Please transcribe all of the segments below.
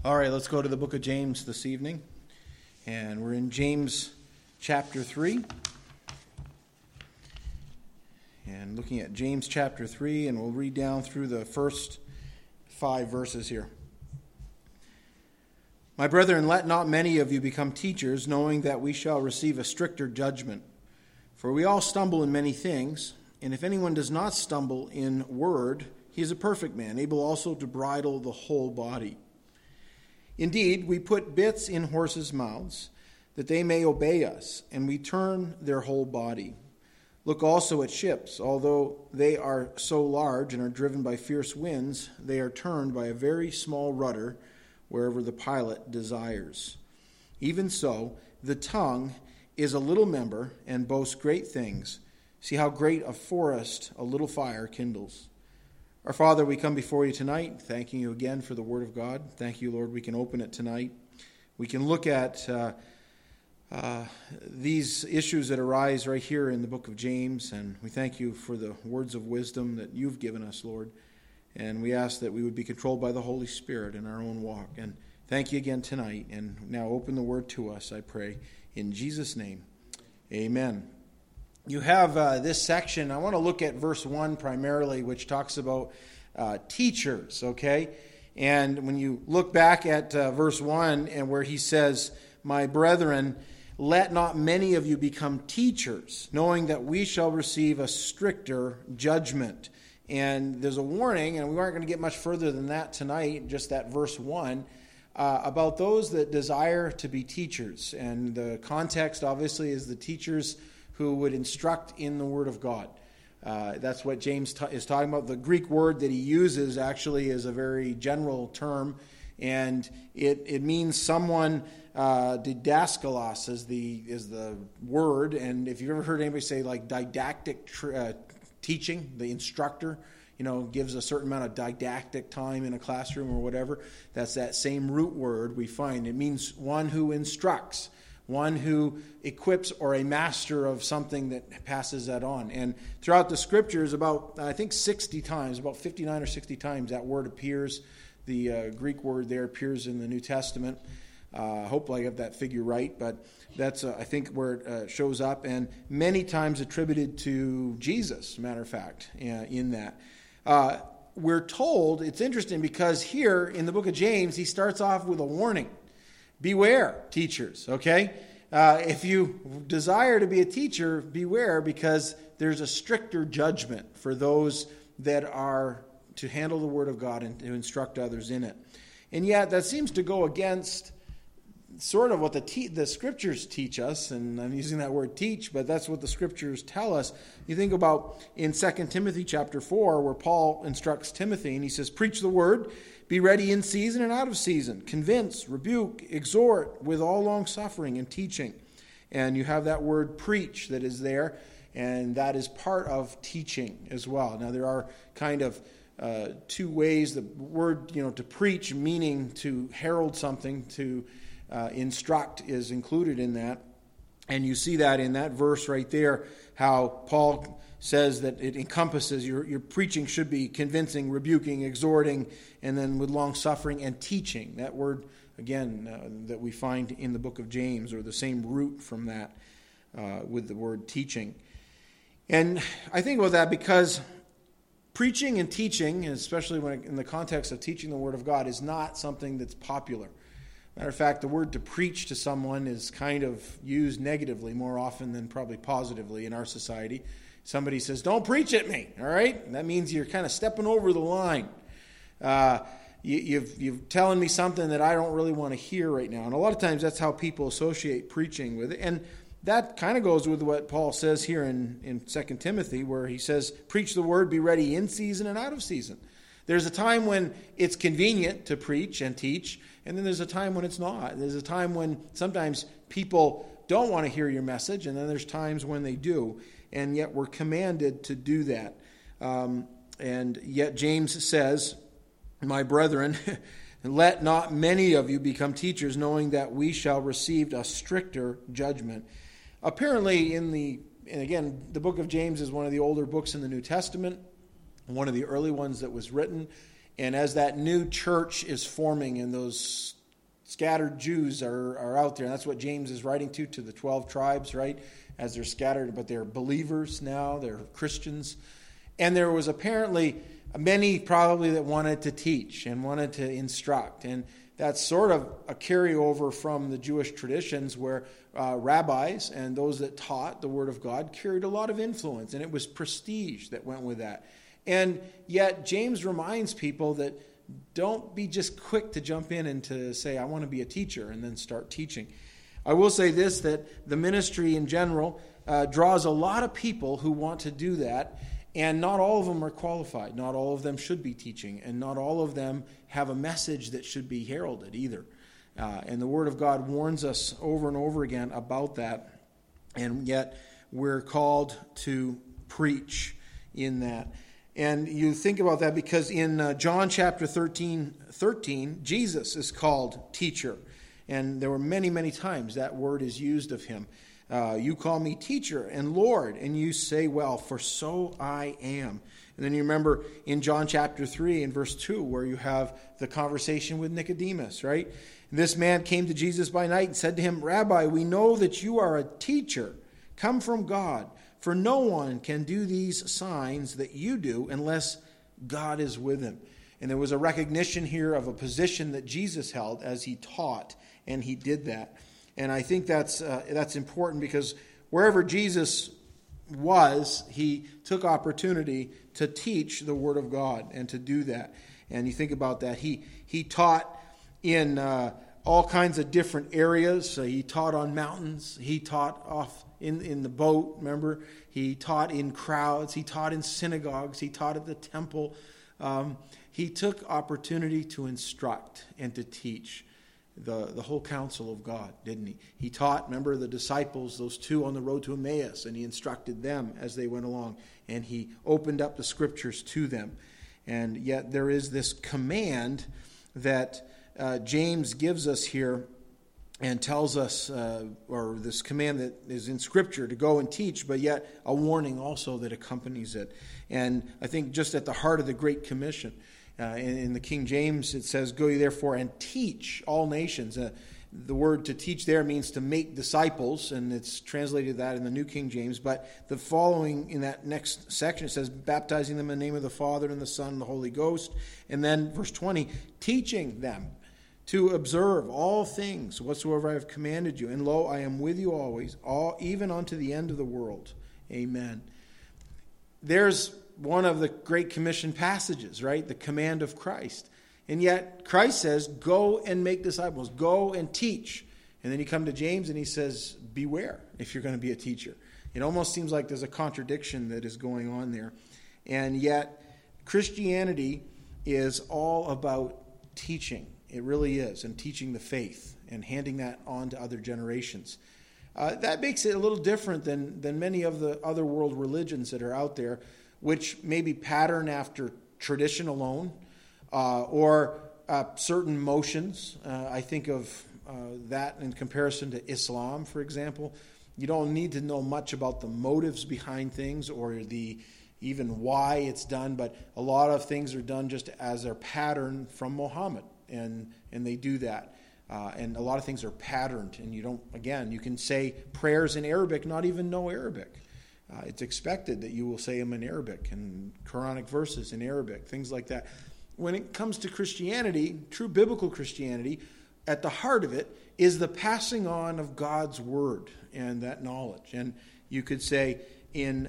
All right, let's go to the book of James this evening. And we're in James chapter 3. And looking at James chapter 3, and we'll read down through the first 5 verses here. My brethren, let not many of you become teachers, knowing that we shall receive a stricter judgment. For we all stumble in many things, and if anyone does not stumble in word, he is a perfect man, able also to bridle the whole body. Indeed, we put bits in horses' mouths, that they may obey us, and we turn their whole body. Look also at ships. Although they are so large and are driven by fierce winds, they are turned by a very small rudder wherever the pilot desires. Even so, the tongue is a little member and boasts great things. See how great a forest a little fire kindles. Our Father, we come before you tonight, thanking you again for the Word of God. Thank you, Lord, we can open it tonight. We can look at these issues that arise right here in the book of James, and we thank you for the words of wisdom that you've given us, Lord. And we ask that we would be controlled by the Holy Spirit in our own walk. And thank you again tonight. And now open the Word to us, I pray. In Jesus' name, amen. You have this section. I want to look at verse 1 primarily, which talks about teachers, okay? And when you look back at verse 1 and where he says, my brethren, let not many of you become teachers, knowing that we shall receive a stricter judgment. And there's a warning, and we aren't going to get much further than that tonight, just that verse 1, about those that desire to be teachers. And the context, obviously, is the teachers who would instruct in the Word of God. That's what James is talking about. The Greek word that he uses actually is a very general term, and it means someone, didaskalos is the word, and if you've ever heard anybody say like didactic teaching, the instructor, gives a certain amount of didactic time in a classroom or whatever, that's that same root word we find. It means one who instructs, one who equips, or a master of something that passes that on. And throughout the scriptures, about, I think 60 times, about 59 or 60 times, that word appears. The Greek word there appears in the New Testament. Hopefully I have that figure right, but that's, I think, where it shows up, and many times attributed to Jesus, as a matter of fact, in that. We're told, it's interesting because here in the book of James, he starts off with a warning. Beware, teachers, okay? If you desire to be a teacher, beware, because there's a stricter judgment for those that are to handle the Word of God and to instruct others in it. And yet, that seems to go against sort of what the Scriptures teach us, and I'm using that word teach, but that's what the Scriptures tell us. You think about in 2 Timothy chapter 4, where Paul instructs Timothy, and he says, preach the Word, be ready in season and out of season. Convince, rebuke, exhort with all long suffering and teaching. And you have that word preach that is there, and that is part of teaching as well. Now there are kind of two ways. The word, to preach, meaning to herald something, to instruct, is included in that. And you see that in that verse right there, how Paul says that it encompasses, your preaching should be convincing, rebuking, exhorting, and then with long suffering and teaching. That word, again, that we find in the book of James, or the same root from that with the word teaching. And I think about that because preaching and teaching, especially when in the context of teaching the Word of God, is not something that's popular. Matter of fact, the word to preach to someone is kind of used negatively more often than probably positively in our society. Somebody says, don't preach at me, all right? And that means you're kind of stepping over the line. You're telling me something that I don't really want to hear right now. And a lot of times that's how people associate preaching with it. And that kind of goes with what Paul says here in 2 Timothy, where he says, preach the word, be ready in season and out of season. There's a time when it's convenient to preach and teach, and then there's a time when it's not. There's a time when sometimes people don't want to hear your message, and then there's times when they do, and yet we're commanded to do that. And yet James says, my brethren, let not many of you become teachers, knowing that we shall receive a stricter judgment. Apparently, and again, the book of James is one of the older books in the New Testament, one of the early ones that was written. And as that new church is forming and those scattered Jews are out there, and that's what James is writing to the 12 tribes, right? As they're scattered, but they're believers now, they're Christians. And there was apparently many probably that wanted to teach and wanted to instruct. And that's sort of a carryover from the Jewish traditions where rabbis and those that taught the Word of God carried a lot of influence, and it was prestige that went with that. And yet James reminds people that don't be just quick to jump in and to say, I want to be a teacher, and then start teaching. I will say this, that the ministry in general draws a lot of people who want to do that, and not all of them are qualified. Not all of them should be teaching, and not all of them have a message that should be heralded either. And the Word of God warns us over and over again about that, and yet we're called to preach in that. And you think about that because in John chapter 13, Jesus is called teacher. And there were many, many times that word is used of him. You call me teacher and Lord, and you say, well, for so I am. And then you remember in John chapter 3 and verse 2 where you have the conversation with Nicodemus, right? This man came to Jesus by night and said to him, Rabbi, we know that you are a teacher, come from God. For no one can do these signs that you do unless God is with him. And there was a recognition here of a position that Jesus held as he taught, and he did that. And I think that's important because wherever Jesus was, he took opportunity to teach the Word of God and to do that. And you think about that. He taught in all kinds of different areas. So he taught on mountains. He taught off in the boat, remember? He taught in crowds. He taught in synagogues. He taught at the temple. He took opportunity to instruct and to teach the whole counsel of God, didn't he? He taught, remember, the disciples, those two on the road to Emmaus, and he instructed them as they went along. And he opened up the scriptures to them. And yet there is this command that James gives us here and tells us, or this command that is in Scripture to go and teach, but yet a warning also that accompanies it. And I think just at the heart of the Great Commission, in the King James it says, go ye therefore and teach all nations. The word to teach there means to make disciples, and it's translated that in the New King James. But the following in that next section, it says, baptizing them in the name of the Father and the Son and the Holy Ghost. And then verse 20, teaching them to observe all things whatsoever I have commanded you. And lo, I am with you always, even unto the end of the world. Amen. There's one of the Great Commission passages, right? The command of Christ. And yet Christ says, go and make disciples. Go and teach. And then you come to James and he says, beware if you're going to be a teacher. It almost seems like there's a contradiction that is going on there. And yet Christianity is all about teaching. It really is, and teaching the faith and handing that on to other generations. That makes it a little different than many of the other world religions that are out there, which maybe pattern after tradition alone or certain motions. I think of that in comparison to Islam, for example. You don't need to know much about the motives behind things or even why it's done, but a lot of things are done just as a pattern from Muhammad. And they do that. And a lot of things are patterned. And you can say prayers in Arabic, not even know Arabic. It's expected that you will say them in Arabic and Quranic verses in Arabic, things like that. When it comes to Christianity, true biblical Christianity, at the heart of it is the passing on of God's word and that knowledge. And you could say in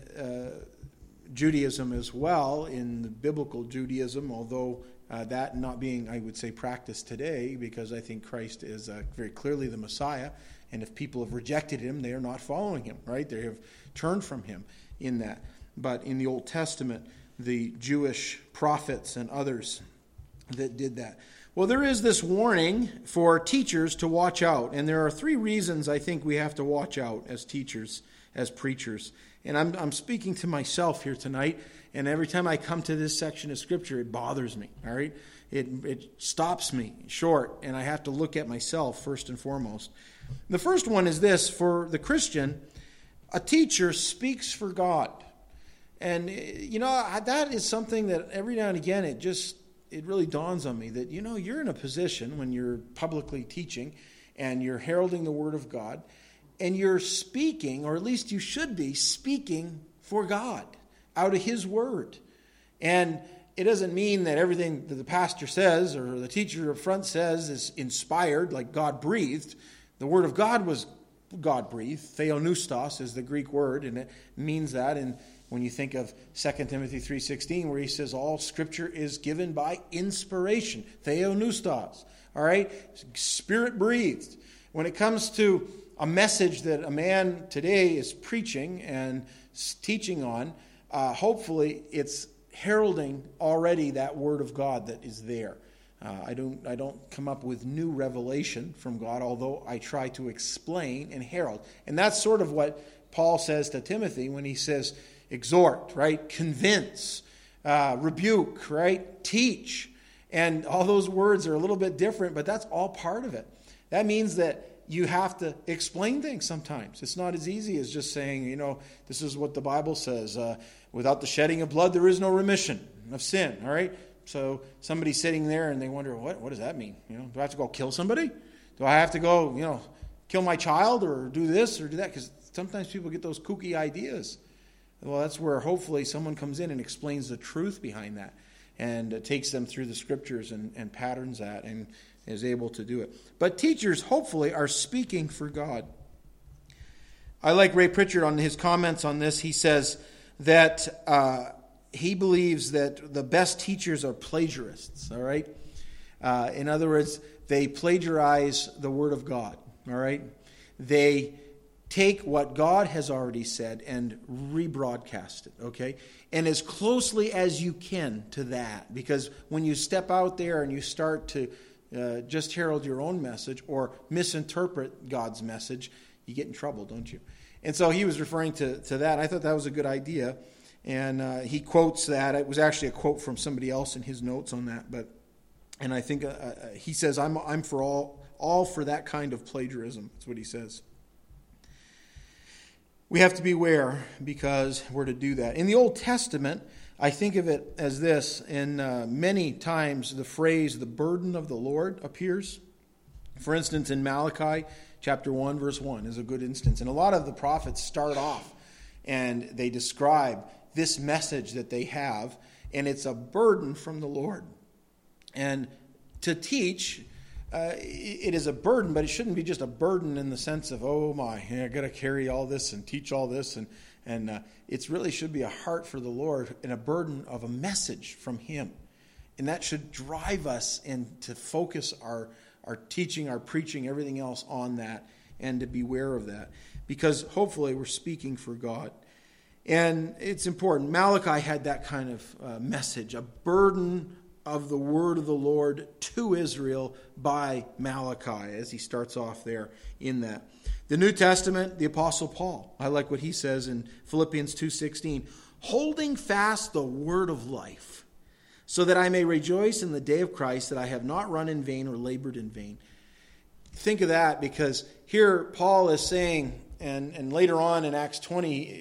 Judaism as well, in the biblical Judaism, although that not being, I would say, practiced today, because I think Christ is very clearly the Messiah, and if people have rejected him, they are not following him, right? They have turned from him in that. But in the Old Testament, the Jewish prophets and others that did that. Well, there is this warning for teachers to watch out, and there are 3 reasons I think we have to watch out as teachers, as preachers. And I'm speaking to myself here tonight, and every time I come to this section of Scripture, it bothers me, all right? It stops me short, and I have to look at myself first and foremost. The first one is this: for the Christian, a teacher speaks for God. And, that is something that every now and again it just it really dawns on me that, you're in a position when you're publicly teaching and you're heralding the Word of God, and you're speaking, or at least you should be speaking for God out of His Word. And it doesn't mean that everything that the pastor says or the teacher up front says is inspired, like God breathed. The Word of God was God breathed. Theopneustos is the Greek word, and it means that. And when you think of 2 Timothy 3:16, where he says all Scripture is given by inspiration, theopneustos, all right, Spirit breathed. When it comes to a message that a man today is preaching and teaching on, hopefully it's heralding already that Word of God that is there. I don't come up with new revelation from God, although I try to explain and herald. And that's sort of what Paul says to Timothy when he says exhort, right? Convince, rebuke, right? Teach. And all those words are a little bit different, but that's all part of it. That means that you have to explain things sometimes. It's not as easy as just saying, this is what the Bible says. Without the shedding of blood, there is no remission of sin, all right? So somebody's sitting there and they wonder, what does that mean? Do I have to go kill somebody? Do I have to go, kill my child or do this or do that? Because sometimes people get those kooky ideas. Well, that's where hopefully someone comes in and explains the truth behind that and takes them through the Scriptures and patterns that and is able to do it. But teachers, hopefully, are speaking for God. I like Ray Pritchard on his comments on this. He says that he believes that the best teachers are plagiarists, all right? In other words, they plagiarize the Word of God, all right? They take what God has already said and rebroadcast it, okay? And as closely as you can to that, because when you step out there and you start to just herald your own message or misinterpret God's message, you get in trouble, don't you? And so he was referring to that. I thought that was a good idea. And he quotes that. It was actually a quote from somebody else in his notes on that. And I think he says, I'm for all for that kind of plagiarism. That's what he says. We have to beware because we're to do that. In the Old Testament, I think of it as this. In many times, the phrase, the burden of the Lord, appears. For instance, in Malachi chapter 1, verse 1 is a good instance. And a lot of the prophets start off and they describe this message that they have, and it's a burden from the Lord. And to teach, it is a burden, but it shouldn't be just a burden in the sense of, oh my, I got to carry all this and teach all this. And it really should be a heart for the Lord and a burden of a message from Him. And that should drive us to focus our teaching, our preaching, everything else on that, and to beware of that. Because hopefully we're speaking for God. And it's important. Malachi had that kind of message, a burden of the word of the Lord to Israel by Malachi, as he starts off there in that. The New Testament, the Apostle Paul, I like what he says in Philippians 2:16, holding fast the word of life, so that I may rejoice in the day of Christ, that I have not run in vain or labored in vain. Think of that, because here Paul is saying, and later on in Acts 20,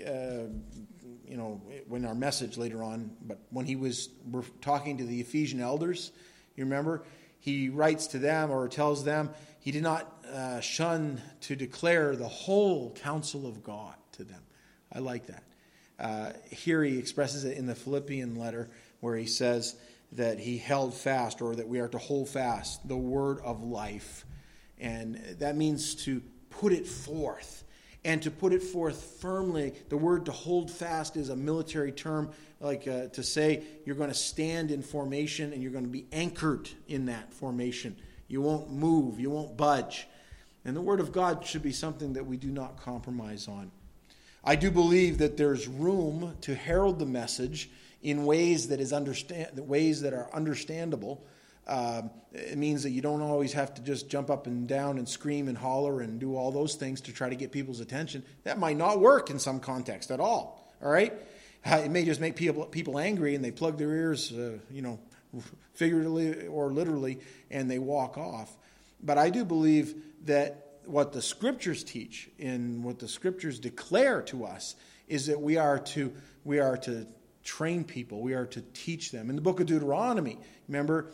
when our message later on, but when we're talking to the Ephesian elders, you remember, he writes to them or tells them he did not shun to declare the whole counsel of God to them. I like that. Here he expresses it in the Philippian letter where he says that he held fast, or that we are to hold fast, the word of life. And that means to put it forth. And to put it forth firmly. The word to hold fast is a military term, like to say you're going to stand in formation and you're going to be anchored in that formation. You won't move. You won't budge. And the word of God should be something that we do not compromise on. I do believe that there's room to herald the message in ways that are understandable. It means that you don't always have to just jump up and down and scream and holler and do all those things to try to get people's attention. That might not work in some context at all. All right, it may just make people angry and they plug their ears, figuratively or literally, and they walk off. But I do believe that what the Scriptures teach and what the Scriptures declare to us is that we are to train people. We are to teach them. In the book of Deuteronomy, remember,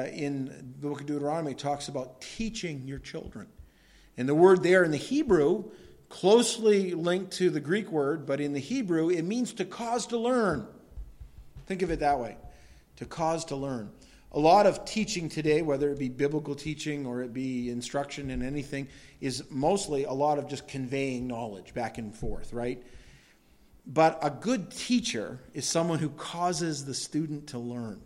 in the book of Deuteronomy, it talks about teaching your children. And the word there in the Hebrew, closely linked to the Greek word, but in the Hebrew, it means to cause to learn. Think of it that way, to cause to learn. A lot of teaching today, whether it be biblical teaching or it be instruction in anything, is mostly a lot of just conveying knowledge back and forth, right? But a good teacher is someone who causes the student to learn,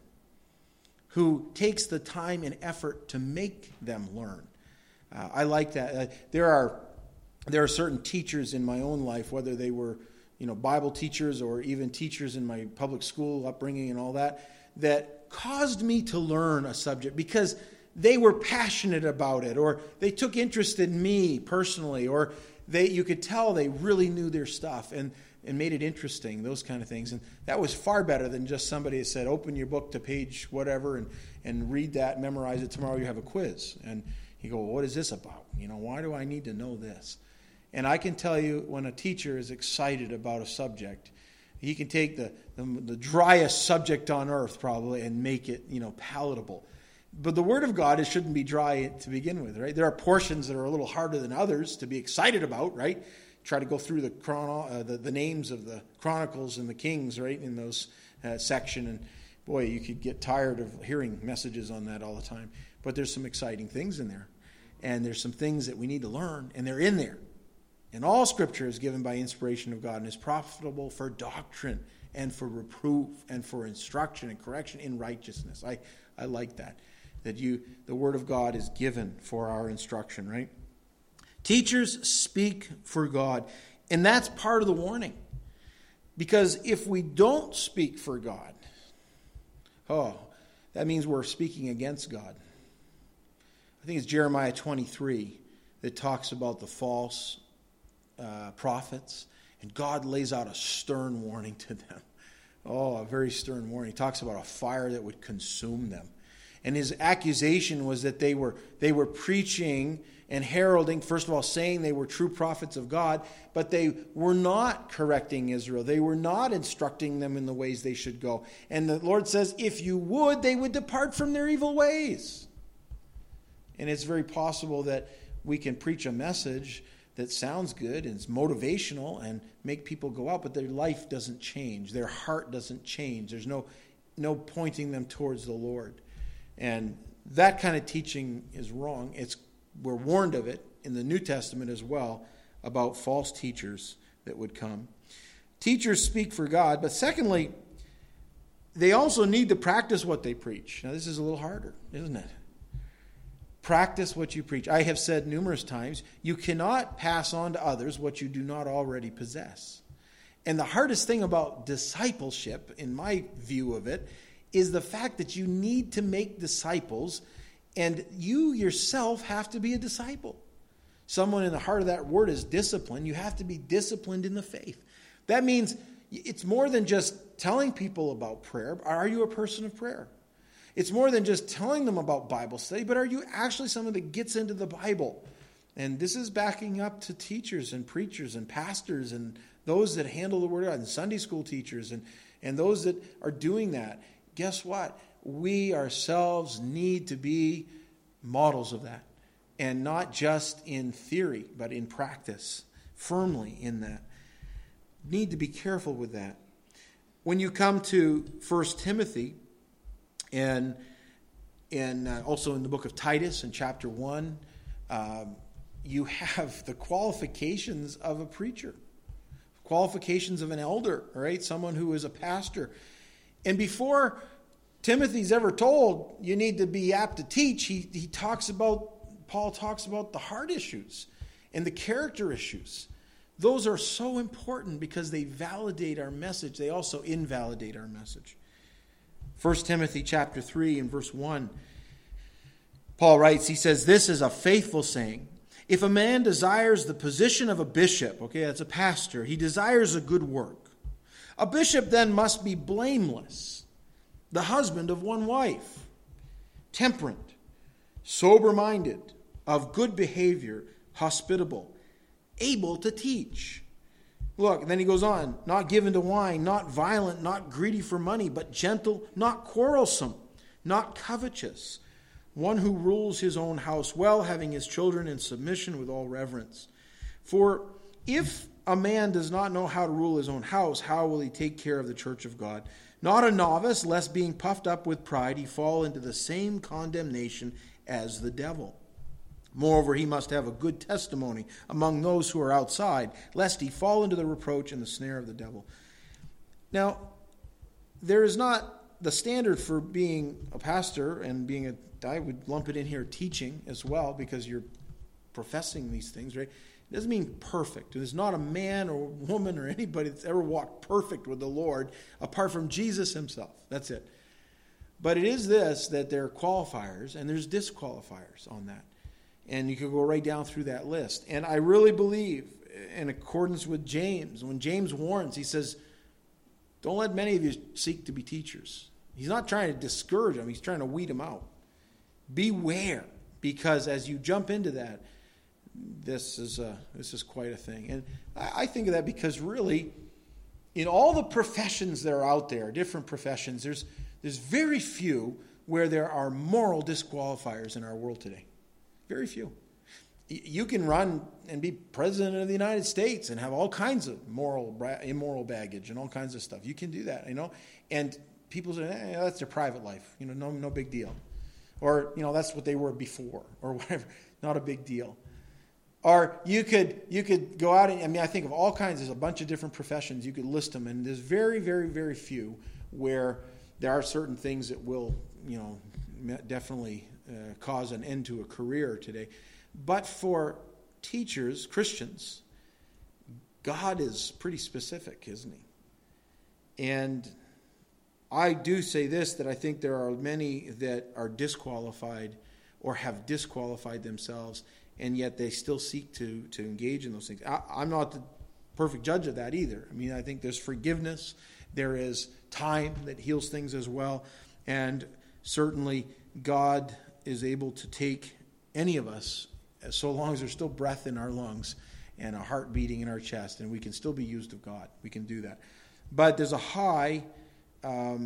who takes the time and effort to make them learn. I like that. There are certain teachers in my own life, whether they were, Bible teachers or even teachers in my public school upbringing and all that, that caused me to learn a subject because they were passionate about it, or they took interest in me personally, or you could tell they really knew their stuff and made it interesting, those kind of things. And that was far better than just somebody that said, open your book to page whatever and read that, memorize it, tomorrow you have a quiz. And you go, well, what is this about? Why do I need to know this? And I can tell you, when a teacher is excited about a subject, he can take the driest subject on earth probably and make it, palatable. But the Word of God, it shouldn't be dry to begin with, right? There are portions that are a little harder than others to be excited about, right? Try to go through the names of the Chronicles and the Kings, right, in those section. And boy, you could get tired of hearing messages on that all the time. But there's some exciting things in there. And there's some things that we need to learn, and they're in there. And all Scripture is given by inspiration of God and is profitable for doctrine and for reproof and for instruction and correction in righteousness. I like that the Word of God is given for our instruction, right? Teachers speak for God, and that's part of the warning. Because if we don't speak for God, that means we're speaking against God. I think it's Jeremiah 23 that talks about the false prophets, and God lays out a stern warning to them. A very stern warning. He talks about a fire that would consume them. And his accusation was that they were preaching and heralding, first of all, saying they were true prophets of God, but they were not correcting Israel. They were not instructing them in the ways they should go. And the Lord says, if you would, they would depart from their evil ways. And it's very possible that we can preach a message that sounds good and is motivational and make people go out, but their life doesn't change. Their heart doesn't change. There's no pointing them towards the Lord. And that kind of teaching is wrong. We're warned of it in the New Testament as well about false teachers that would come. Teachers speak for God, but secondly, they also need to practice what they preach. Now, this is a little harder, isn't it? Practice what you preach. I have said numerous times, you cannot pass on to others what you do not already possess. And the hardest thing about discipleship, in my view of it, is the fact that you need to make disciples, and you yourself have to be a disciple. Someone in the heart of that word is discipline. You have to be disciplined in the faith. That means it's more than just telling people about prayer. Are you a person of prayer? It's more than just telling them about Bible study, but are you actually someone that gets into the Bible? And this is backing up to teachers and preachers and pastors and those that handle the Word of God, and Sunday school teachers and those that are doing that. Guess what? We ourselves need to be models of that. And not just in theory, but in practice, firmly in that. Need to be careful with that. When you come to 1 Timothy, and also in the book of Titus in chapter 1, you have the qualifications of a preacher, qualifications of an elder, right? Someone who is a pastor. And before Timothy's ever told you need to be apt to teach, Paul talks about the heart issues and the character issues. Those are so important because they validate our message. They also invalidate our message. 1 Timothy chapter 3 and verse 1, Paul writes, he says, this is a faithful saying. If a man desires the position of a bishop, okay, that's a pastor, he desires a good work. A bishop then must be blameless, the husband of one wife, temperate, sober-minded, of good behavior, hospitable, able to teach. Look, and then he goes on, not given to wine, not violent, not greedy for money, but gentle, not quarrelsome, not covetous. One who rules his own house well, having his children in submission with all reverence. For if a man does not know how to rule his own house, how will he take care of the church of God? Not a novice, lest being puffed up with pride, he fall into the same condemnation as the devil. Moreover, he must have a good testimony among those who are outside, lest he fall into the reproach and the snare of the devil. Now, there is not the standard for being a pastor and being I would lump it in here, teaching as well, because you're professing these things, right? It doesn't mean perfect. There's not a man or woman or anybody that's ever walked perfect with the Lord apart from Jesus himself. That's it. But it is this, that there are qualifiers and there's disqualifiers on that. And you could go right down through that list. And I really believe, in accordance with James, when James warns, he says, don't let many of you seek to be teachers. He's not trying to discourage them. He's trying to weed them out. Beware, because as you jump into that, this is quite a thing. And I think of that because really, in all the professions that are out there, different professions, there's very few where there are moral disqualifiers in our world today. Very few. You can run and be president of the United States and have all kinds of immoral baggage and all kinds of stuff. You can do that, And people say, that's their private life. No big deal. Or, that's what they were before or whatever. Not a big deal. Or you could go out and, I think of all kinds. There's a bunch of different professions. You could list them. And there's very, very, very few where there are certain things that will, definitely cause an end to a career today. But for teachers, Christians, God is pretty specific, isn't he? And I do say this, that I think there are many that are disqualified or have disqualified themselves, and yet they still seek to engage in those things. I'm not the perfect judge of that either. I think there's forgiveness. There is time that heals things as well. And certainly God is able to take any of us, so long as there's still breath in our lungs and a heart beating in our chest, and we can still be used of God. We can do that. But there's a high, high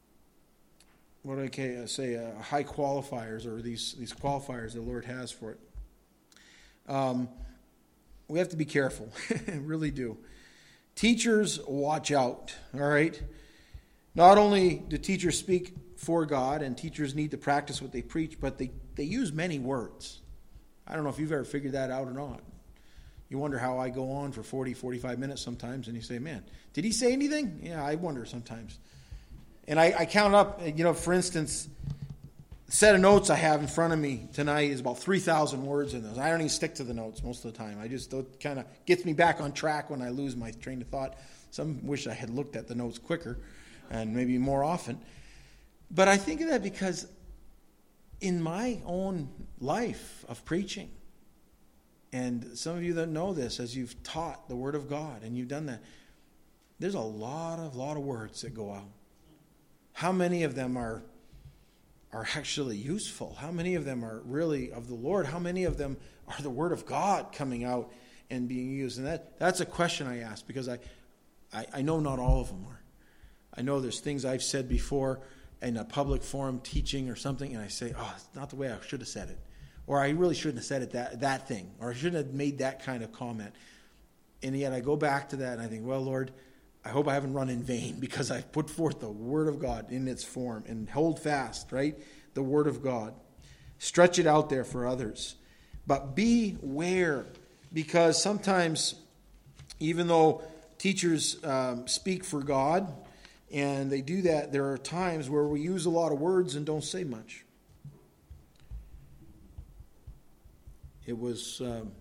qualifiers, or these qualifiers the Lord has for it. We have to be careful, really do. Teachers, watch out, all right? Not only do teachers speak for God, and teachers need to practice what they preach, but they use many words. I don't know if you've ever figured that out or not. You wonder how I go on for 40, 45 minutes sometimes, and you say, man, did he say anything? Yeah, I wonder sometimes. And I count up, for instance, the set of notes I have in front of me tonight is about 3,000 words in those. I don't even stick to the notes most of the time. It kind of gets me back on track when I lose my train of thought. Some wish I had looked at the notes quicker and maybe more often. But I think of that because in my own life of preaching, and some of you that know this, as you've taught the Word of God and you've done that, there's a lot of words that go out. How many of them are actually useful? How many of them are really of the Lord? How many of them are the Word of God coming out and being used? And that's a question I ask, because I know not all of them are. I know there's things I've said before in a public forum teaching or something, and I say, it's not the way I should have said it. Or I really shouldn't have said it that thing. Or I shouldn't have made that kind of comment. And yet I go back to that and I think, well, Lord, I hope I haven't run in vain, because I've put forth the Word of God in its form. And hold fast, right? The Word of God. Stretch it out there for others. But beware, because sometimes, even though teachers speak for God, and they do that, there are times where we use a lot of words and don't say much. It was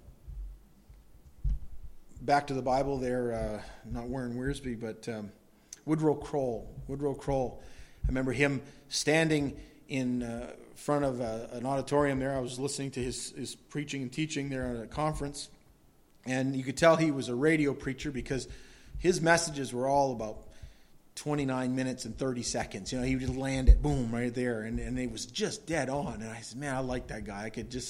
back to the Bible there, not Warren Wiersbe, but Woodrow Kroll. I remember him standing in front of an auditorium there. I was listening to his preaching and teaching there at a conference, and you could tell he was a radio preacher, because his messages were all about 29 minutes and 30 seconds. He would just land it, boom, right there, and it was just dead on. And I said, man, I like that guy.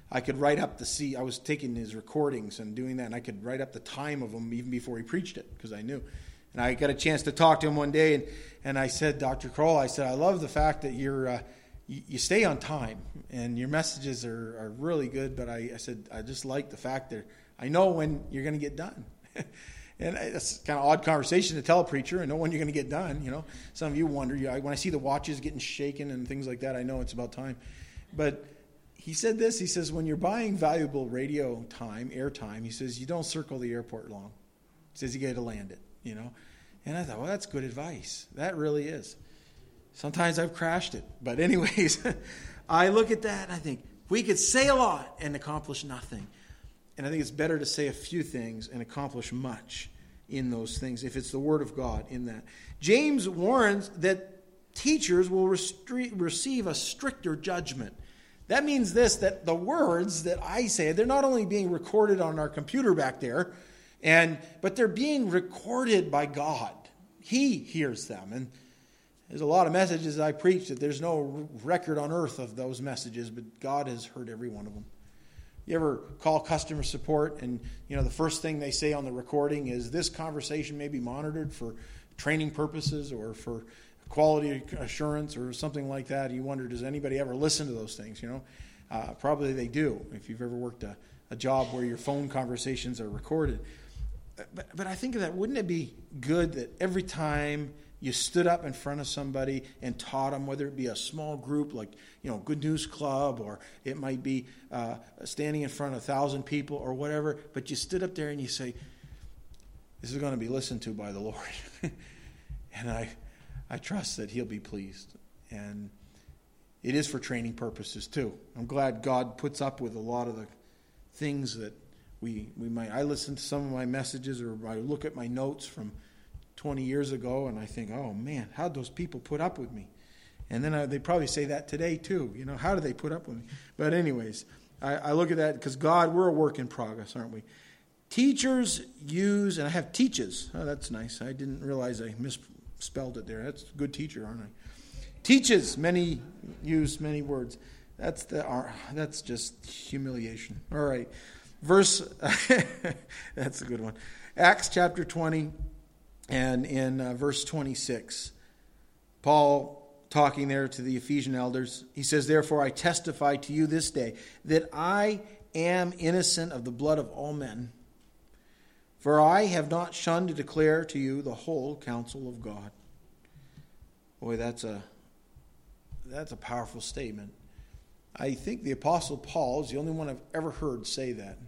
I could write up I was taking his recordings and doing that, and I could write up the time of them even before he preached it, because I knew. And I got a chance to talk to him one day, and I said, Dr. Kroll, I said, I love the fact that you stay on time, and your messages are really good, but I said, I just like the fact that I know when you're going to get done. And it's kind of odd conversation to tell a preacher, and know when you're going to get done. You know, some of you wonder, when I see the watches getting shaken and things like that, I know it's about time. But he said this, he says, when you're buying valuable radio time, airtime, he says, you don't circle the airport long. He says, you got to land it, you know. And I thought, well, that's good advice. That really is. Sometimes I've crashed it. But anyways, I look at that and I think, we could say a lot and accomplish nothing. And I think it's better to say a few things and accomplish much in those things, if it's the Word of God in that. James warns that teachers will receive a stricter judgment. That means this, that the words that I say, they're not only being recorded on our computer back there, but they're being recorded by God. He hears them. And there's a lot of messages that I preach that there's no record on earth of those messages, but God has heard every one of them. You ever call customer support and, the first thing they say on the recording is this conversation may be monitored for training purposes or for quality assurance or something like that. You wonder, does anybody ever listen to those things, Probably they do, if you've ever worked a job where your phone conversations are recorded. But I think of that, wouldn't it be good that every time you stood up in front of somebody and taught them, whether it be a small group like, Good News Club, or it might be standing in front of 1,000 people or whatever, but you stood up there and you say, this is going to be listened to by the Lord. And I trust that He'll be pleased. And it is for training purposes too. I'm glad God puts up with a lot of the things that we might. I listen to some of my messages, or I look at my notes from 20 years ago, and I think, oh man, how'd those people put up with me? And then they probably say that today too. How do they put up with me? But anyways, I look at that because God, we're a work in progress, aren't we? Teachers use, and I have teaches. Oh, that's nice. I didn't realize I misspelled it there. That's a good teacher, aren't I? Teaches, use many words. That's just humiliation. All right. That's a good one. Acts chapter 20. And in verse 26, Paul talking there to the Ephesian elders, he says, therefore I testify to you this day that I am innocent of the blood of all men. For I have not shunned to declare to you the whole counsel of God. Boy, that's a powerful statement. I think the Apostle Paul is the only one I've ever heard say that.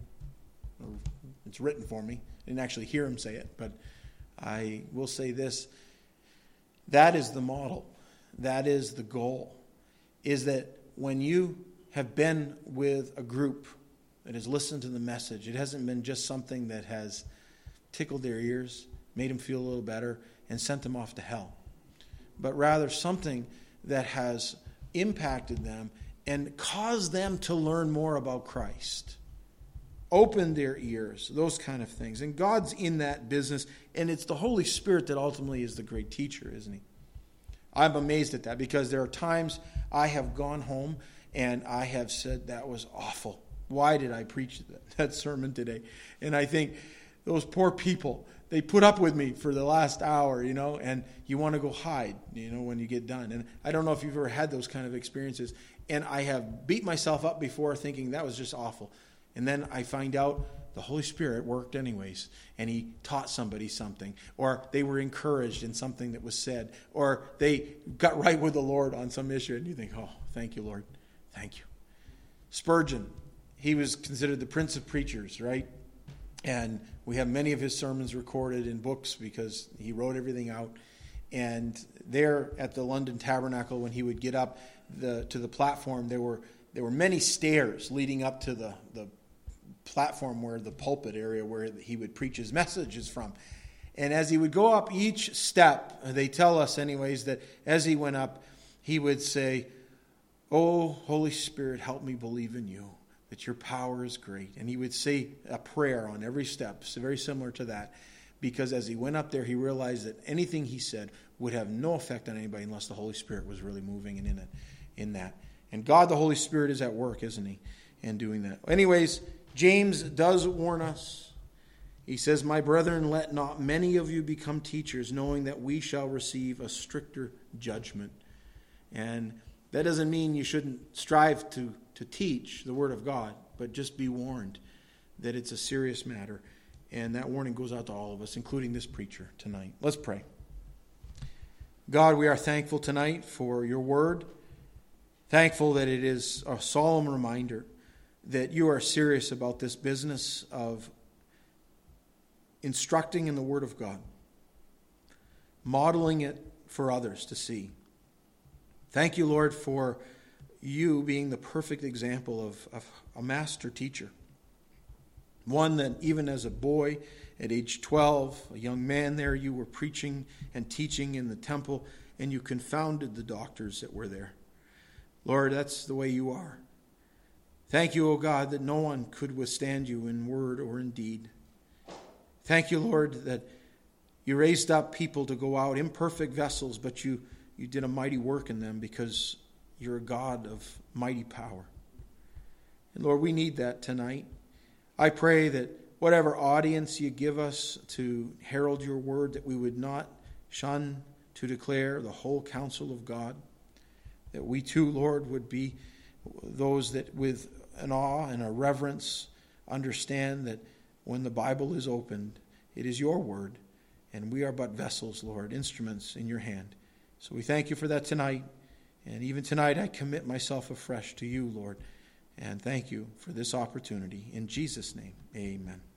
It's written for me. I didn't actually hear him say it, but I will say this. That is the model. That is the goal. Is that when you have been with a group that has listened to the message, it hasn't been just something that has tickled their ears, made them feel a little better, and sent them off to hell. But rather something that has impacted them and caused them to learn more about Christ. Open their ears, those kind of things. And God's in that business, and it's the Holy Spirit that ultimately is the great teacher, isn't He? I'm amazed at that, because there are times I have gone home and I have said, that was awful. Why did I preach that sermon today? And I think, those poor people, they put up with me for the last hour, and you want to go hide, when you get done. And I don't know if you've ever had those kind of experiences. And I have beat myself up before thinking that was just awful. And then I find out the Holy Spirit worked anyways, and He taught somebody something, or they were encouraged in something that was said, or they got right with the Lord on some issue, and you think, oh, thank you, Lord. Thank you. Spurgeon, he was considered the prince of preachers, right? And we have many of his sermons recorded in books because he wrote everything out. And there at the London Tabernacle, when he would get up to the platform, there were many stairs leading up to the platform, where the pulpit area where he would preach his messages from. And as he would go up each step, they tell us anyways that as he went up, he would say, oh, Holy Spirit, help me believe in you, that your power is great. And he would say a prayer on every step, so very similar to that, because as he went up there, he realized that anything he said would have no effect on anybody unless the Holy Spirit was really moving and in that. And God, the Holy Spirit, is at work, isn't He? and doing that. Anyways, James does warn us. He says, "My brethren, let not many of you become teachers, knowing that we shall receive a stricter judgment." And that doesn't mean you shouldn't strive to teach the Word of God, but just be warned that it's a serious matter. And that warning goes out to all of us, including this preacher tonight. Let's pray. God, we are thankful tonight for your word. Thankful that it is a solemn reminder that you are serious about this business of instructing in the Word of God, modeling it for others to see. Thank you, Lord, for you being the perfect example of a master teacher. One that even as a boy at age 12, a young man there, you were preaching and teaching in the temple, and you confounded the doctors that were there. Lord, that's the way you are. Thank you, O God, that no one could withstand you in word or in deed. Thank you, Lord, that you raised up people to go out, imperfect vessels, but you did a mighty work in them because you're a God of mighty power. And Lord, we need that tonight. I pray that whatever audience you give us to herald your word, that we would not shun to declare the whole counsel of God. That we too, Lord, would be those that with an awe and a reverence understand that when the Bible is opened, it is your word, and we are but vessels, Lord, instruments in your hand. So we thank you for that tonight. And even tonight, I commit myself afresh to you, Lord. And thank you for this opportunity. In Jesus' name, amen.